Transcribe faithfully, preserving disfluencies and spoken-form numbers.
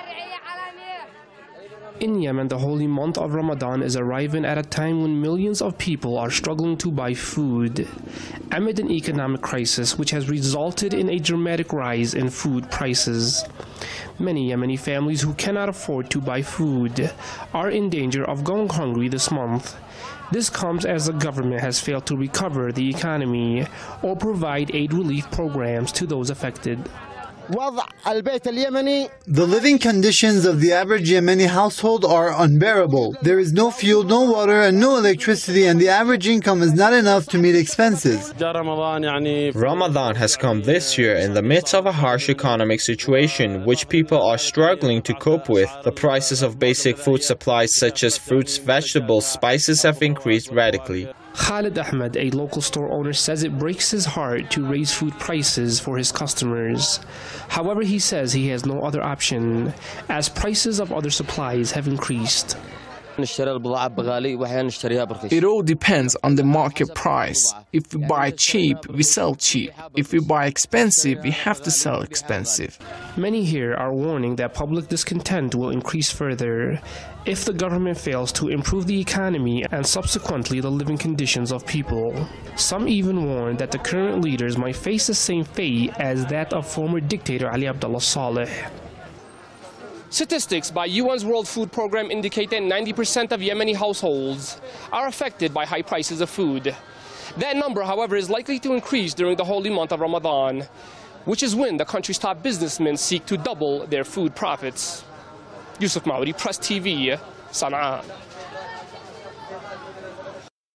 In Yemen, the holy month of Ramadan is arriving at a time when millions of people are struggling to buy food, amid an economic crisis which has resulted in a dramatic rise in food prices. Many Yemeni families who cannot afford to buy food are in danger of going hungry this month. This comes as the government has failed to recover the economy or provide aid relief programs to those affected. The living conditions of the average Yemeni household are unbearable. There is no fuel, no water, and no electricity, and the average income is not enough to meet expenses. Ramadan has come this year in the midst of a harsh economic situation, which people are struggling to cope with. The prices of basic food supplies such as fruits, vegetables, spices have increased radically. Khalid Ahmed, a local store owner, says it breaks his heart to raise food prices for his customers. However, he says he has no other option, as prices of other supplies have increased. It all depends on the market price. If we buy cheap, we sell cheap. If we buy expensive, we have to sell expensive. Many here are warning that public discontent will increase further if the government fails to improve the economy and subsequently the living conditions of people. Some even warn that the current leaders might face the same fate as that of former dictator Ali Abdullah Saleh. Statistics by U N's World Food Program indicate that ninety percent of Yemeni households are affected by high prices of food. That number, however, is likely to increase during the holy month of Ramadan, which is when the country's top businessmen seek to double their food profits. Yusuf Maudi, Press T V, Sana'a.